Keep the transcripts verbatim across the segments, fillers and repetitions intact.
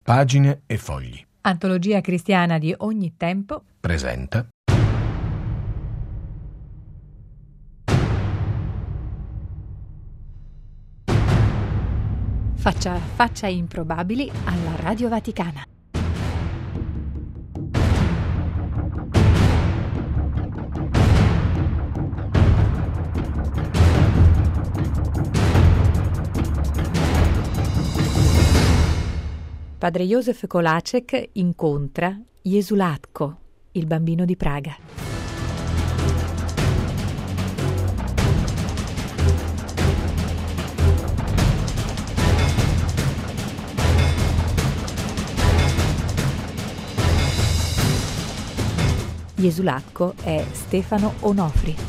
Pagine e fogli. Antologia cristiana di ogni tempo. Presenta. Faccia a faccia improbabili alla Radio Vaticana. Padre Józef Koláček incontra Jezułatko, il bambino di Praga. Jezułatko è Stefano Onofri.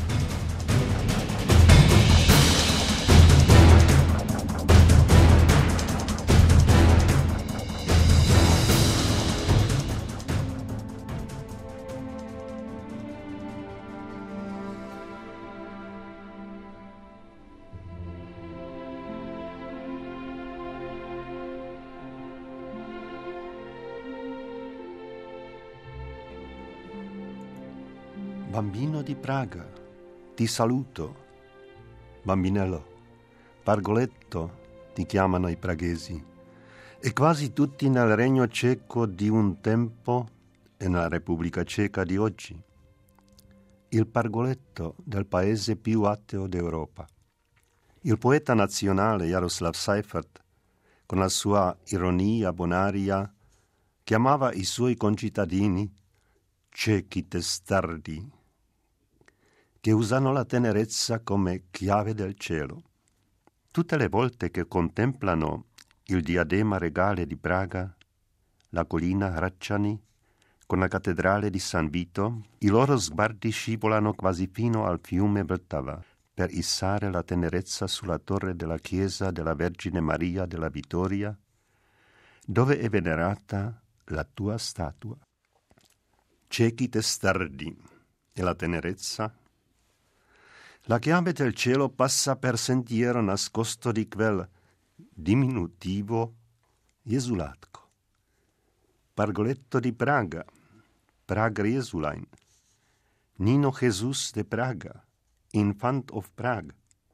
Bambino di Praga, ti saluto. Bambinello, Pargoletto ti chiamano i praghesi, e quasi tutti nel regno ceco di un tempo e nella Repubblica Ceca di oggi. Il Pargoletto del paese più ateo d'Europa. Il poeta nazionale Jaroslav Seifert, con la sua ironia bonaria, chiamava i suoi concittadini ciechi testardi, che usano la tenerezza come chiave del cielo. Tutte le volte che contemplano il diadema regale di Praga, la collina Hradišťany, con la cattedrale di San Vito, i loro sguardi scivolano quasi fino al fiume Vltava per issare la tenerezza sulla torre della chiesa della Vergine Maria della Vittoria, dove è venerata la tua statua. Ciechi testardi e la tenerezza? La chiave del cielo passa per sentiero nascosto di quel diminutivo Jezułatko. Pargoletto di Praga, Praga Jesulijn, Nino Jesus de Praga, Infant of Prague.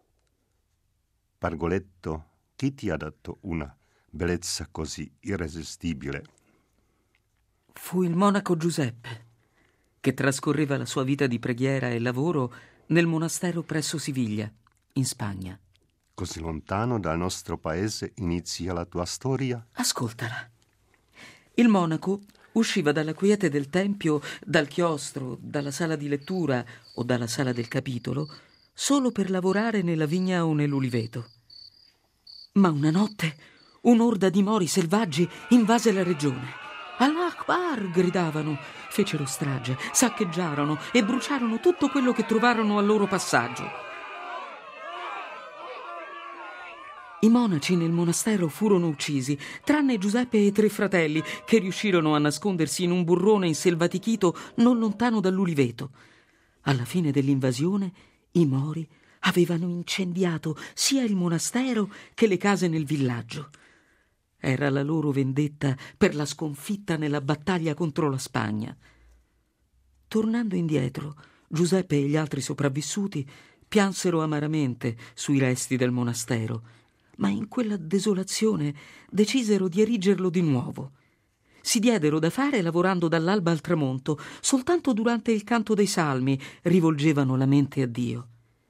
Pargoletto, chi ti ha dato una bellezza così irresistibile? Fu il monaco Giuseppe, che trascorreva la sua vita di preghiera e lavoro nel monastero presso Siviglia, in Spagna. Così lontano dal nostro paese inizia la tua storia? Ascoltala. Il monaco usciva dalla quiete del tempio, dal chiostro, dalla sala di lettura o dalla sala del capitolo, solo per lavorare nella vigna o nell'uliveto. Ma una notte un'orda di mori selvaggi invase la regione. Allah Akbar! Gridavano, fecero strage, saccheggiarono e bruciarono tutto quello che trovarono al loro passaggio. I monaci nel monastero furono uccisi, tranne Giuseppe e i tre fratelli, che riuscirono a nascondersi in un burrone inselvatichito non lontano dall'uliveto. Alla fine dell'invasione, i mori avevano incendiato sia il monastero che le case nel villaggio. Era la loro vendetta per la sconfitta nella battaglia contro la Spagna. Tornando indietro, Giuseppe e gli altri sopravvissuti piansero amaramente sui resti del monastero, ma in quella desolazione decisero di erigerlo di nuovo. Si diedero da fare lavorando dall'alba al tramonto, soltanto durante il canto dei salmi rivolgevano la mente a Dio.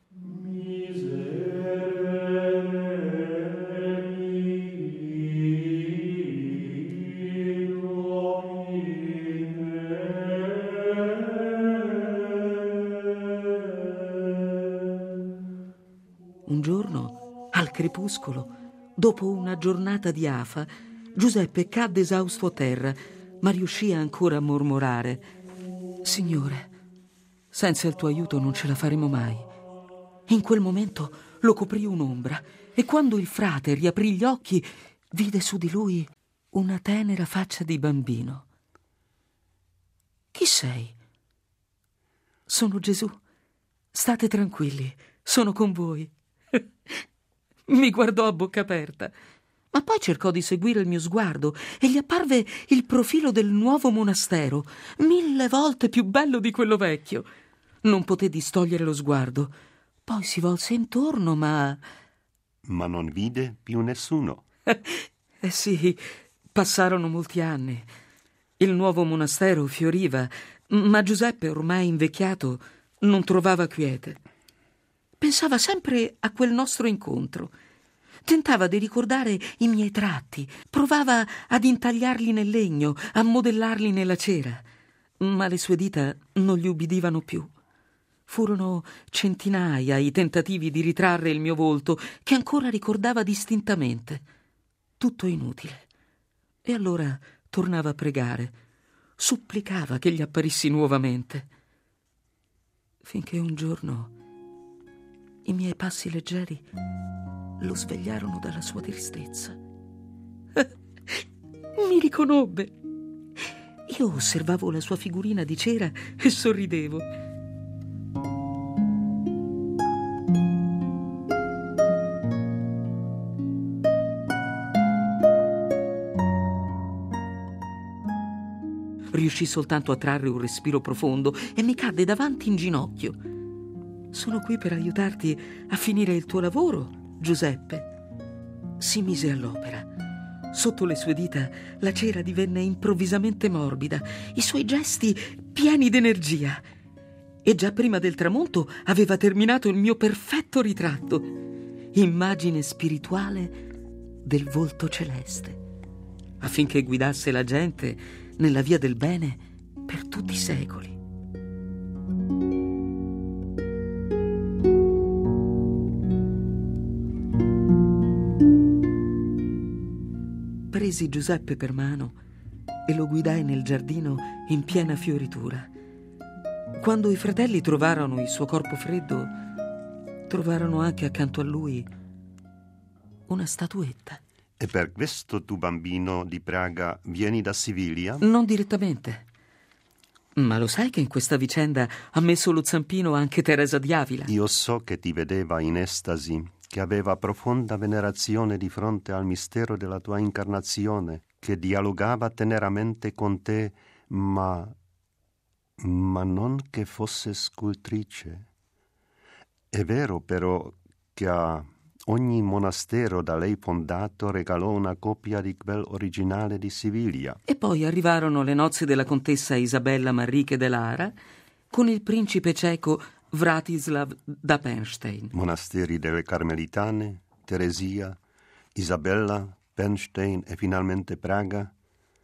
Un giorno, al crepuscolo, dopo una giornata di afa, Giuseppe cadde esausto a terra, ma riuscì ancora a mormorare: Signore, senza il tuo aiuto non ce la faremo mai. In quel momento lo coprì un'ombra e quando il frate riaprì gli occhi vide su di lui una tenera faccia di bambino. Chi sei? Sono Gesù. State tranquilli, sono con voi. Mi guardò a bocca aperta. Ma poi cercò di seguire il mio sguardo e gli apparve il profilo del nuovo monastero, mille volte più bello di quello vecchio. Non poté distogliere lo sguardo. Poi si volse intorno, ma... Ma non vide più nessuno. Eh sì, passarono molti anni. Il nuovo monastero fioriva, ma Giuseppe, ormai invecchiato, non trovava quiete. Pensava sempre a quel nostro incontro. Tentava di ricordare i miei tratti, provava ad intagliarli nel legno, a modellarli nella cera, ma le sue dita non gli ubbidivano più. Furono centinaia i tentativi di ritrarre il mio volto, che ancora ricordava distintamente. Tutto inutile. E allora tornava a pregare, supplicava che gli apparissi nuovamente. Finché un giorno i miei passi leggeri lo svegliarono dalla sua tristezza. Mi riconobbe. Io osservavo la sua figurina di cera e sorridevo. Riuscì soltanto a trarre un respiro profondo e mi cadde davanti in ginocchio. Sono qui per aiutarti a finire il tuo lavoro, Giuseppe. Si mise all'opera. Sotto le sue dita la cera divenne improvvisamente morbida, i suoi gesti pieni d'energia. E già prima del tramonto aveva terminato il mio perfetto ritratto, immagine spirituale del volto celeste, affinché guidasse la gente nella via del bene per tutti i secoli. Presi Giuseppe per mano e lo guidai nel giardino in piena fioritura. Quando i fratelli trovarono il suo corpo freddo, trovarono anche accanto a lui una statuetta. E per questo tu, bambino di Praga, vieni da Siviglia? Non direttamente. Ma lo sai che in questa vicenda ha messo lo zampino anche Teresa di Avila? Io so che ti vedeva in estasi, che aveva profonda venerazione di fronte al mistero della tua incarnazione, che dialogava teneramente con te, ma... ma non che fosse scultrice. È vero però che a ogni monastero da lei fondato regalò una copia di quel originale di Siviglia. E poi arrivarono le nozze della contessa Isabella Manrique de Lara con il principe ceco Vratislav da Penstein. Monasteri delle Carmelitane, Teresia, Isabella, Penstein e finalmente Praga.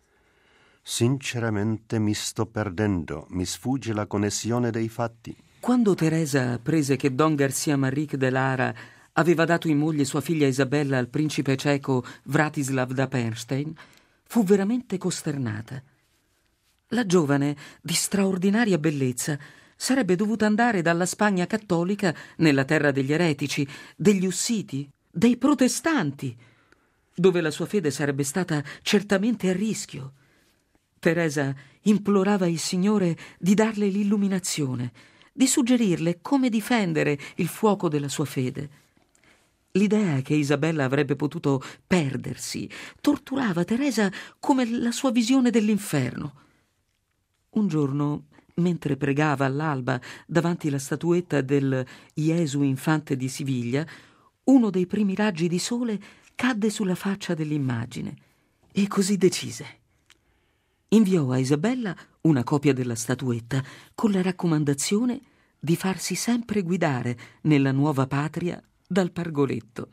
Sinceramente mi sto perdendo, mi sfugge la connessione dei fatti. Quando Teresa apprese che Don Garcia Manrique de Lara aveva dato in moglie sua figlia Isabella al principe ceco Vratislav da Penstein, fu veramente costernata. La giovane, di straordinaria bellezza, sarebbe dovuta andare dalla Spagna cattolica nella terra degli eretici, degli ussiti, dei protestanti, dove la sua fede sarebbe stata certamente a rischio. Teresa implorava il Signore di darle l'illuminazione, di suggerirle come difendere il fuoco della sua fede. L'idea che Isabella avrebbe potuto perdersi torturava Teresa come la sua visione dell'inferno. Un giorno, mentre pregava all'alba davanti alla statuetta del Gesù Infante di Siviglia, uno dei primi raggi di sole cadde sulla faccia dell'immagine e così decise. Inviò a Isabella una copia della statuetta con la raccomandazione di farsi sempre guidare nella nuova patria dal pargoletto.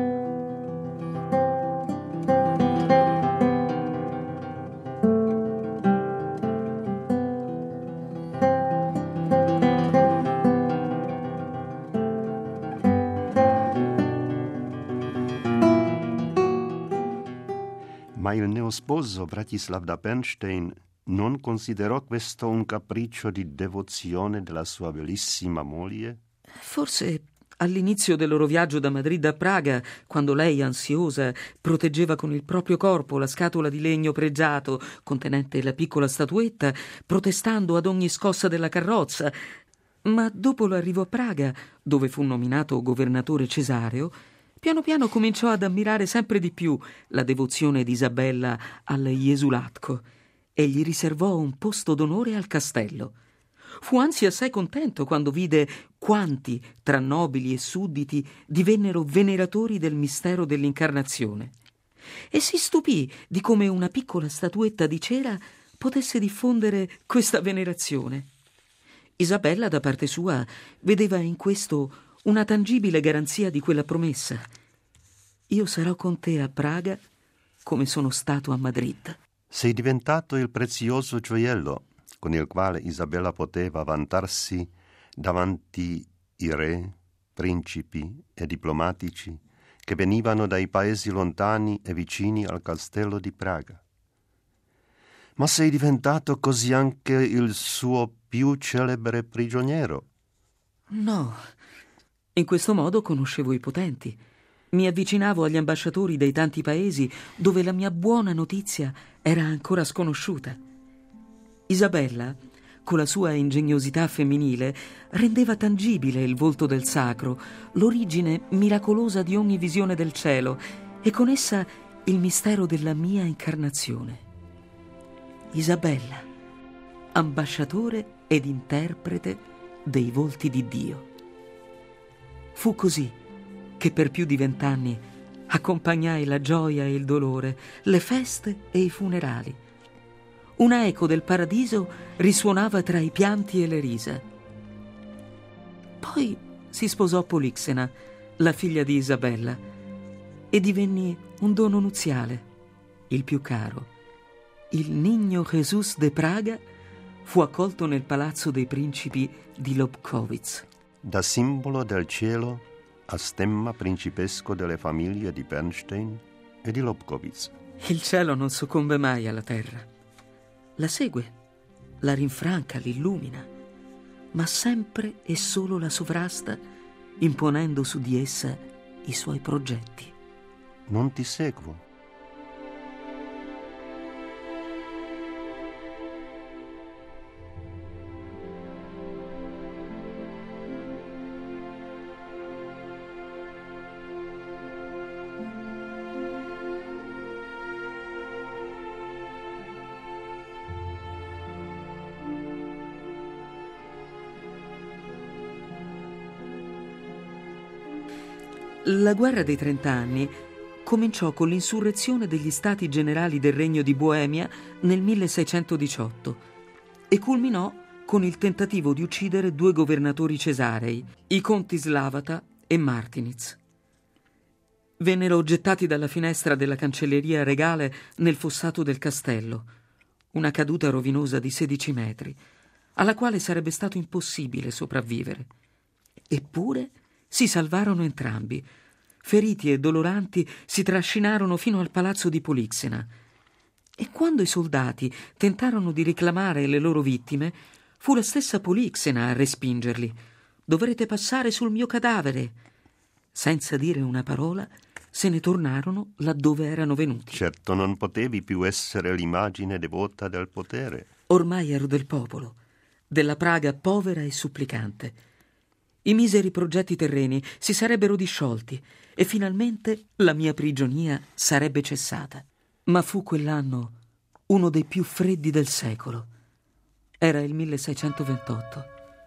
Ma il neosposo Vratislav da Penstein non considerò questo un capriccio di devozione della sua bellissima moglie? Forse all'inizio del loro viaggio da Madrid a Praga, quando lei, ansiosa, proteggeva con il proprio corpo la scatola di legno pregiato contenente la piccola statuetta, protestando ad ogni scossa della carrozza. Ma dopo l'arrivo a Praga, dove fu nominato governatore Cesareo, piano piano cominciò ad ammirare sempre di più la devozione di Isabella al Jesulatko e gli riservò un posto d'onore al castello. Fu anzi assai contento quando vide quanti tra nobili e sudditi divennero veneratori del mistero dell'incarnazione e si stupì di come una piccola statuetta di cera potesse diffondere questa venerazione. Isabella, da parte sua, vedeva in questo una tangibile garanzia di quella promessa: io sarò con te a Praga come sono stato a Madrid. Sei diventato il prezioso gioiello con il quale Isabella poteva vantarsi davanti i re, principi e diplomatici che venivano dai paesi lontani e vicini al castello di Praga. Ma sei diventato così anche il suo più celebre prigioniero. No, in questo modo conoscevo i potenti. Mi avvicinavo agli ambasciatori dei tanti paesi dove la mia buona notizia era ancora sconosciuta. Isabella, con la sua ingegnosità femminile, rendeva tangibile il volto del sacro, l'origine miracolosa di ogni visione del cielo e con essa il mistero della mia incarnazione. Isabella, ambasciatore ed interprete dei volti di Dio. Fu così che per più di vent'anni accompagnai la gioia e il dolore, le feste e i funerali. Una eco del paradiso risuonava tra i pianti e le risa. Poi si sposò Polixena, la figlia di Isabella, e divenni un dono nuziale, il più caro. Il Niño Jesús de Praga fu accolto nel palazzo dei principi di Lobkowitz. Da simbolo del cielo a stemma principesco delle famiglie di Bernstein e di Lobkowitz. Il cielo non soccombe mai alla terra. La segue, la rinfranca, l'illumina, ma sempre e solo la sovrasta, imponendo su di essa i suoi progetti. Non ti seguo. La guerra dei trent'anni cominciò con l'insurrezione degli stati generali del Regno di Boemia nel milleseicentodiciotto e culminò con il tentativo di uccidere due governatori cesarei, i conti Slavata e Martinitz. Vennero gettati dalla finestra della cancelleria regale nel fossato del castello, una caduta rovinosa di sedici metri, alla quale sarebbe stato impossibile sopravvivere. Eppure si salvarono entrambi. Feriti e doloranti si trascinarono fino al palazzo di Polixena. E quando i soldati tentarono di reclamare le loro vittime, fu la stessa Polixena a respingerli. «Dovrete passare sul mio cadavere!» Senza dire una parola, se ne tornarono laddove erano venuti. Certo, non potevi più essere l'immagine devota del potere. Ormai ero del popolo, della Praga povera e supplicante. I miseri progetti terreni si sarebbero disciolti e finalmente la mia prigionia sarebbe cessata. Ma fu quell'anno uno dei più freddi del secolo. Era il milleseicentoventotto.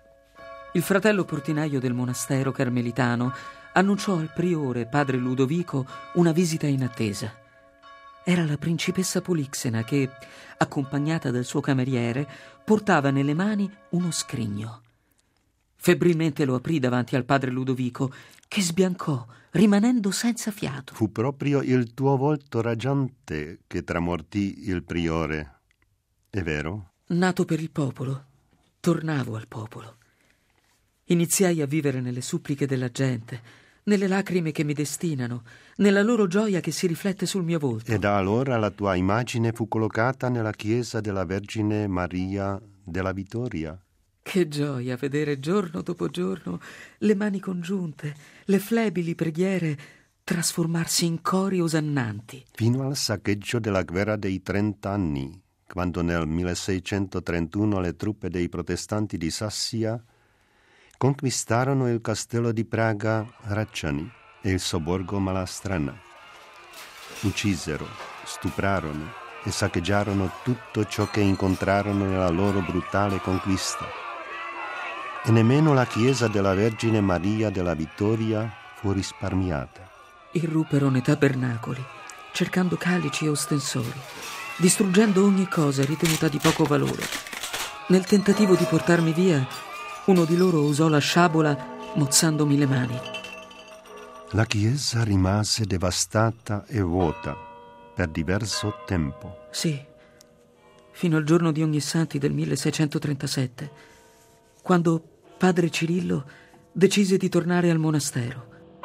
Il fratello portinaio del monastero carmelitano annunciò al priore, padre Ludovico, una visita inattesa. Era la principessa Polixena che, accompagnata dal suo cameriere, portava nelle mani uno scrigno. Febbrilmente lo aprì davanti al padre Ludovico, che sbiancò, rimanendo senza fiato. Fu proprio il tuo volto raggiante che tramortì il priore. È vero? Nato per il popolo, tornavo al popolo. Iniziai a vivere nelle suppliche della gente, nelle lacrime che mi destinano, nella loro gioia che si riflette sul mio volto. E da allora la tua immagine fu collocata nella chiesa della Vergine Maria della Vittoria. Che gioia vedere giorno dopo giorno le mani congiunte, le flebili preghiere trasformarsi in cori osannanti. Fino al saccheggio della guerra dei trent'anni, quando nel milleseicentotrentuno le truppe dei protestanti di Sassia conquistarono il castello di Praga Racciani. e il sobborgo Malastrana. Uccisero, stuprarono e saccheggiarono tutto ciò che incontrarono nella loro brutale conquista. E nemmeno la chiesa della Vergine Maria della Vittoria fu risparmiata. Irruppero nei tabernacoli, cercando calici e ostensori, distruggendo ogni cosa ritenuta di poco valore. Nel tentativo di portarmi via, uno di loro usò la sciabola mozzandomi le mani. La chiesa rimase devastata e vuota per diverso tempo. Sì, fino al giorno di Ognissanti del milleseicentotrentasette, quando padre Cirillo decise di tornare al monastero.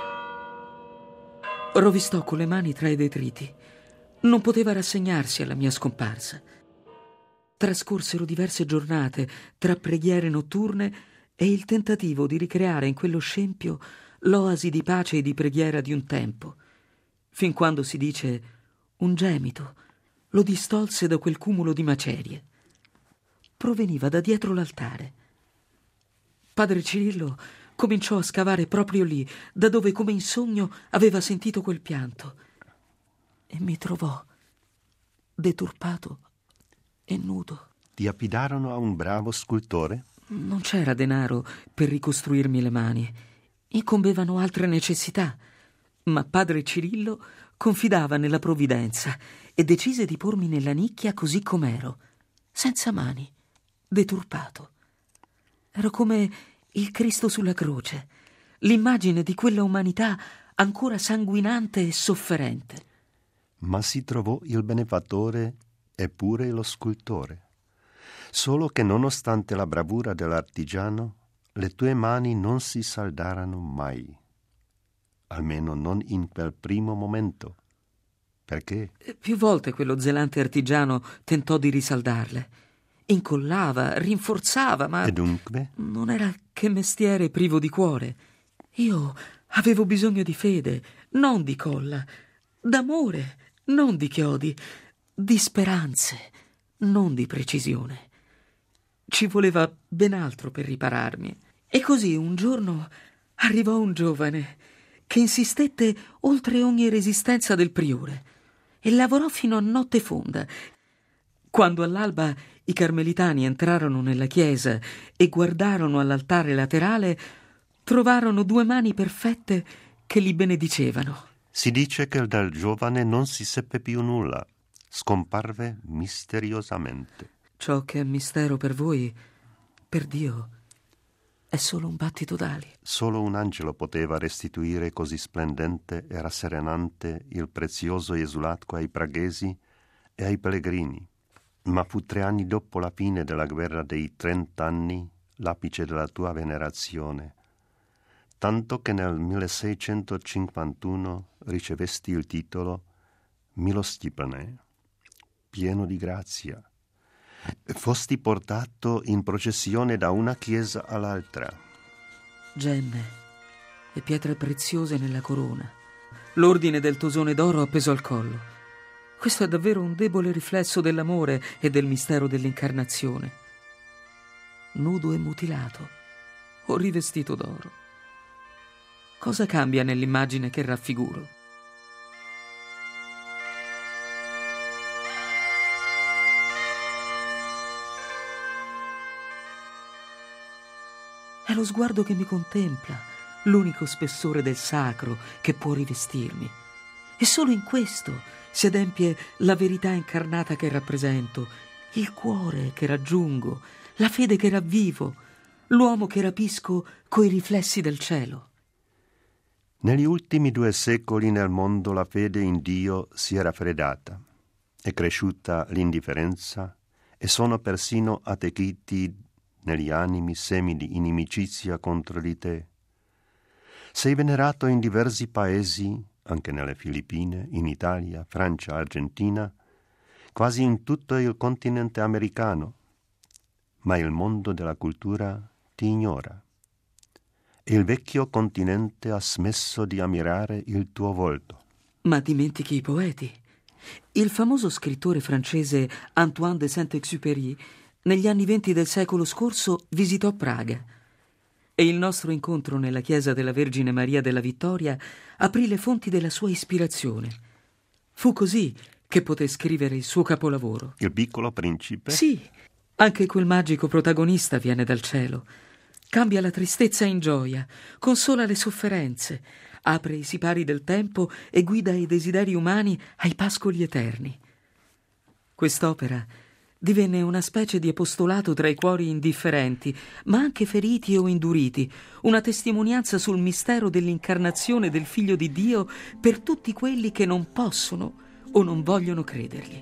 Rovistò con le mani tra i detriti. Non poteva rassegnarsi alla mia scomparsa. Trascorsero diverse giornate tra preghiere notturne e il tentativo di ricreare in quello scempio l'oasi di pace e di preghiera di un tempo, fin quando, si dice, un gemito lo distolse da quel cumulo di macerie. Proveniva da dietro l'altare. Padre Cirillo cominciò a scavare proprio lì, da dove come in sogno aveva sentito quel pianto, e mi trovò deturpato e nudo. Ti affidarono a un bravo scultore? Non c'era denaro per ricostruirmi le mani. Incombevano altre necessità, ma padre Cirillo confidava nella provvidenza e decise di pormi nella nicchia così com'ero, senza mani, deturpato. Ero come il Cristo sulla croce, l'immagine di quella umanità ancora sanguinante e sofferente. Ma si trovò il benefattore e pure lo scultore. Solo che nonostante la bravura dell'artigiano, le tue mani non si saldarono mai, almeno non in quel primo momento. Perché? Più volte quello zelante artigiano tentò di risaldarle. Incollava, rinforzava, ma... E dunque? Non era che mestiere privo di cuore. Io avevo bisogno di fede, non di colla, d'amore, non di chiodi, di speranze, non di precisione. Ci voleva ben altro per ripararmi. E così un giorno arrivò un giovane che insistette oltre ogni resistenza del priore e lavorò fino a notte fonda. Quando all'alba i carmelitani entrarono nella chiesa e guardarono all'altare laterale, trovarono due mani perfette che li benedicevano. Si dice che dal giovane non si seppe più nulla, scomparve misteriosamente. Ciò che è mistero per voi, per Dio, è solo un battito d'ali. Solo un angelo poteva restituire così splendente e rasserenante il prezioso esulatco ai praghesi e ai pellegrini. Ma fu tre anni dopo la fine della guerra dei trent'anni l'apice della tua venerazione, tanto che nel milleseicentocinquantuno ricevesti il titolo Milostipane, pieno di grazia. Fosti portato in processione da una chiesa all'altra. Gemme e pietre preziose nella corona, l'ordine del tosone d'oro appeso al collo. Questo è davvero un debole riflesso dell'amore e del mistero dell'incarnazione. Nudo e mutilato, o rivestito d'oro. Cosa cambia nell'immagine che raffiguro? È lo sguardo che mi contempla, l'unico spessore del sacro che può rivestirmi. E solo in questo si adempie la verità incarnata che rappresento, il cuore che raggiungo, la fede che ravvivo, l'uomo che rapisco coi riflessi del cielo. Negli ultimi due secoli nel mondo la fede in Dio si è raffreddata, è cresciuta l'indifferenza e sono persino attecchiti negli animi semi di inimicizia contro di te. Sei venerato in diversi paesi, anche nelle Filippine, in Italia, Francia, Argentina, quasi in tutto il continente americano, ma il mondo della cultura ti ignora. E il vecchio continente ha smesso di ammirare il tuo volto. Ma dimentichi i poeti. Il famoso scrittore francese Antoine de Saint-Exupéry negli anni venti del secolo scorso visitò Praga. e il nostro incontro nella chiesa della Vergine Maria della Vittoria aprì le fonti della sua ispirazione. Fu così che poté scrivere il suo capolavoro. Il Piccolo Principe? Sì, anche quel magico protagonista viene dal cielo. Cambia la tristezza in gioia, consola le sofferenze, apre i sipari del tempo e guida i desideri umani ai pascoli eterni. Quest'opera divenne una specie di apostolato tra i cuori indifferenti, ma anche feriti o induriti, una testimonianza sul mistero dell'incarnazione del Figlio di Dio per tutti quelli che non possono o non vogliono credergli.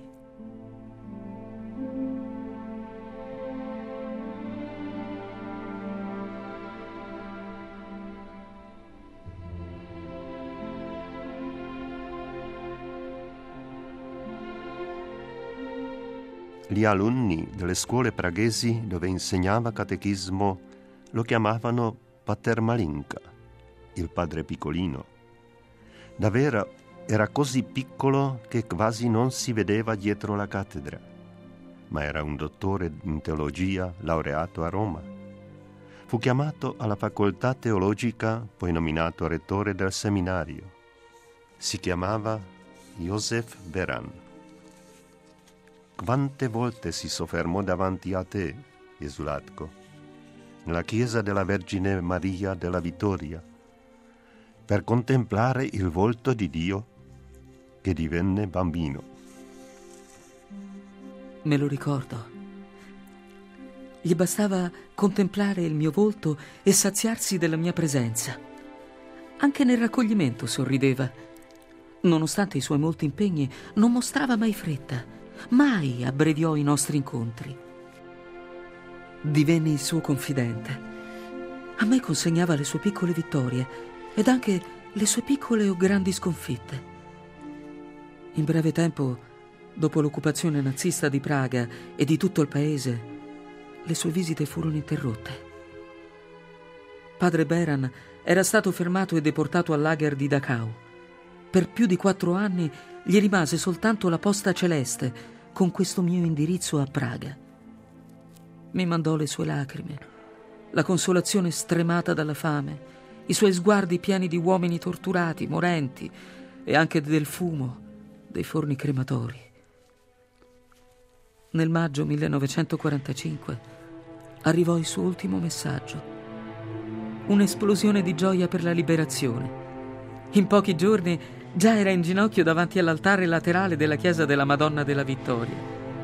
Gli alunni delle scuole praghesi dove insegnava catechismo lo chiamavano Pater Malinka, il padre piccolino. Davvero era così piccolo che quasi non si vedeva dietro la cattedra, ma era un dottore in teologia laureato a Roma. Fu chiamato alla facoltà teologica, poi nominato rettore del seminario. Si chiamava Joseph Beran. Quante volte si soffermò davanti a te, Jesulatko, nella chiesa della Vergine Maria della Vittoria, per contemplare il volto di Dio che divenne bambino. Me lo ricordo. Gli bastava contemplare il mio volto e saziarsi della mia presenza. Anche nel raccoglimento sorrideva. Nonostante i suoi molti impegni, non mostrava mai fretta. Mai abbreviò i nostri incontri. Divenni il suo confidente. A me consegnava le sue piccole vittorie ed anche le sue piccole o grandi sconfitte. In breve tempo, dopo l'occupazione nazista di Praga e di tutto il paese, le sue visite furono interrotte. Padre Beran era stato fermato e deportato al lager di Dachau. Per più di quattro anni gli rimase soltanto la posta celeste con questo mio indirizzo a Praga. Mi mandò le sue lacrime, la consolazione stremata dalla fame, i suoi sguardi pieni di uomini torturati, morenti, e anche del fumo dei forni crematori. Nel maggio millenovecentoquarantacinque arrivò il suo ultimo messaggio. Un'esplosione di gioia per la liberazione. In pochi giorni già era in ginocchio davanti all'altare laterale della chiesa della Madonna della Vittoria.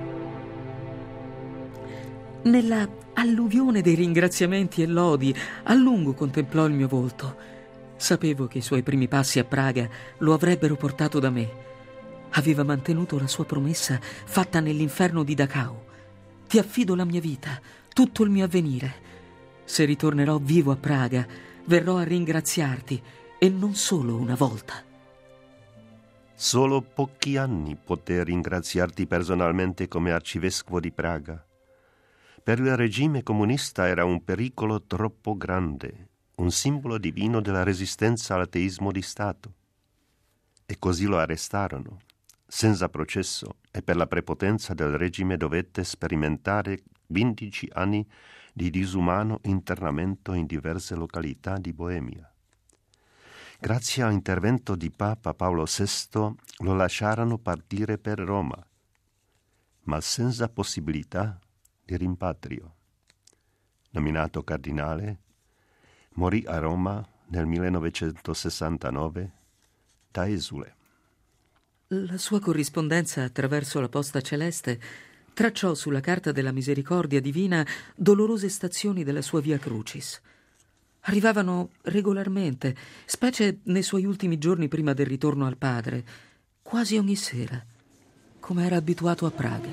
Nella alluvione dei ringraziamenti e lodi, a lungo contemplò il mio volto. Sapevo che i suoi primi passi a Praga lo avrebbero portato da me. Aveva mantenuto la sua promessa fatta nell'inferno di Dachau. Ti affido la mia vita, tutto il mio avvenire. Se ritornerò vivo a Praga, verrò a ringraziarti, e non solo una volta. Solo pochi anni poté ringraziarti personalmente come arcivescovo di Praga. Per il regime comunista era un pericolo troppo grande, un simbolo divino della resistenza all'ateismo di Stato. E così lo arrestarono, senza processo, e per la prepotenza del regime dovette sperimentare quindici anni di disumano internamento in diverse località di Boemia. Grazie all'intervento di Papa Paolo sesto lo lasciarono partire per Roma, ma senza possibilità di rimpatrio. Nominato cardinale, morì a Roma nel millenovecentosessantanove da esule. La sua corrispondenza attraverso la posta celeste tracciò sulla carta della misericordia divina dolorose stazioni della sua Via Crucis. Arrivavano regolarmente, specie nei suoi ultimi giorni prima del ritorno al padre, quasi ogni sera, come era abituato a Praga.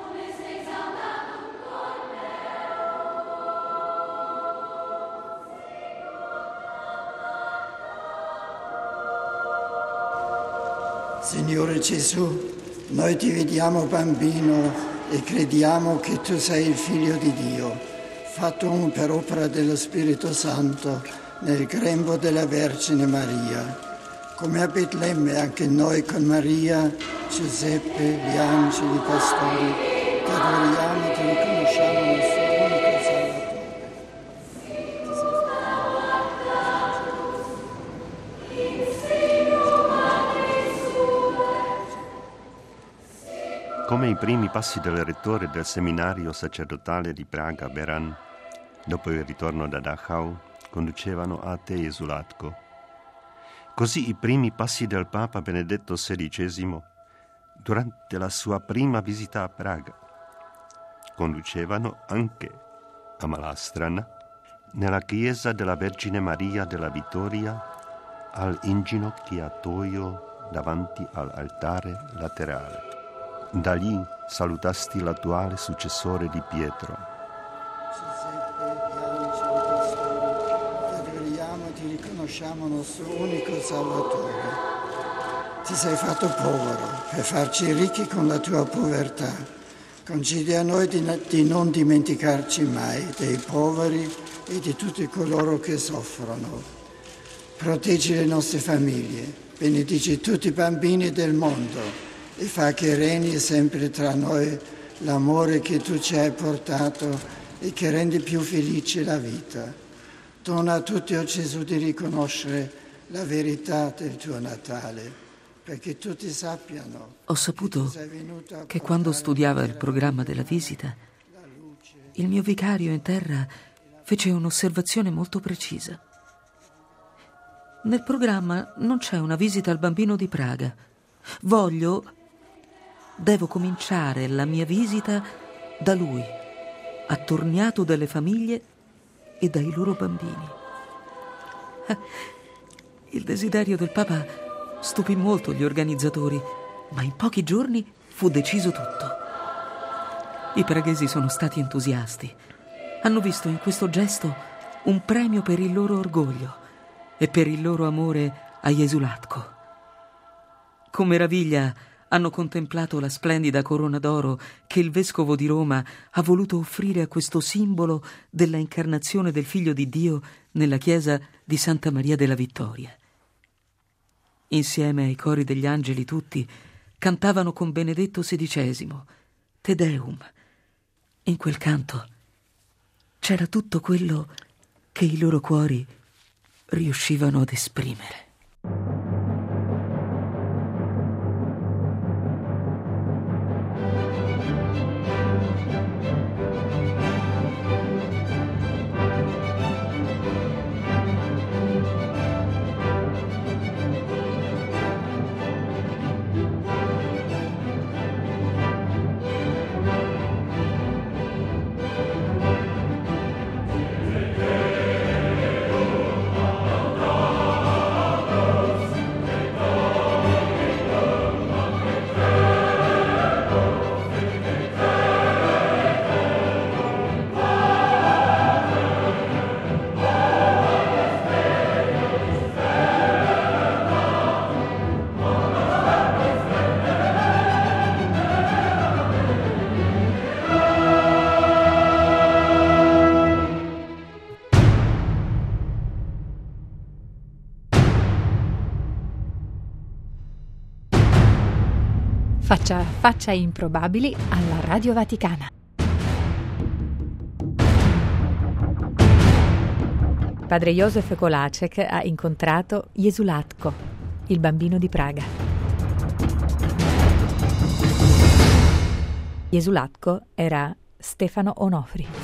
Signore Gesù, noi ti vediamo bambino e crediamo che tu sei il Figlio di Dio, fatto uno per opera dello Spirito Santo nel grembo della Vergine Maria. Come a Betlemme anche noi con Maria, Giuseppe, gli angeli, i pastori, ti adoriamo e ti riconosciamo il nostro unico Salvatore. come i primi passi del rettore del seminario sacerdotale di Praga, Beran, dopo il ritorno da Dachau, conducevano a te, Zulatko. Così i primi passi del Papa Benedetto sedicesimo durante la sua prima visita a Praga conducevano anche a Malastrana, nella chiesa della Vergine Maria della Vittoria, all'inginocchiatoio davanti all'altare laterale. Da lì salutasti l'attuale successore di Pietro. Ti adoriamo, ti riconosciamo nostro unico Salvatore. Ti sei fatto povero per farci ricchi con la tua povertà. Concedi a noi di, di non dimenticarci mai dei poveri e di tutti coloro che soffrono. Proteggi le nostre famiglie, benedici tutti i bambini del mondo e fa che regni sempre tra noi l'amore che tu ci hai portato e che rende più felice la vita. Dona a tutti, o Gesù, di riconoscere la verità del tuo Natale, perché tutti sappiano. Ho saputo che quando studiava il programma della visita, il mio vicario in terra fece un'osservazione molto precisa. Nel programma non c'è una visita al bambino di Praga. Voglio, devo cominciare la mia visita da lui, attorniato dalle famiglie e dai loro bambini. Il desiderio del Papa stupì molto gli organizzatori, ma in pochi giorni fu deciso tutto. I praghesi sono stati entusiasti. Hanno visto in questo gesto un premio per il loro orgoglio e per il loro amore a Jesulatko. Con meraviglia hanno contemplato la splendida corona d'oro che il vescovo di Roma ha voluto offrire a questo simbolo della incarnazione del Figlio di Dio nella chiesa di Santa Maria della Vittoria. Insieme ai cori degli angeli tutti cantavano con Benedetto sedicesimo, Te Deum. In quel canto c'era tutto quello che i loro cuori riuscivano ad esprimere. Faccia, faccia improbabili alla Radio Vaticana. Padre Józef Koláček ha incontrato Jesulatko, il bambino di Praga. Jesulatko era Stefano Onofri.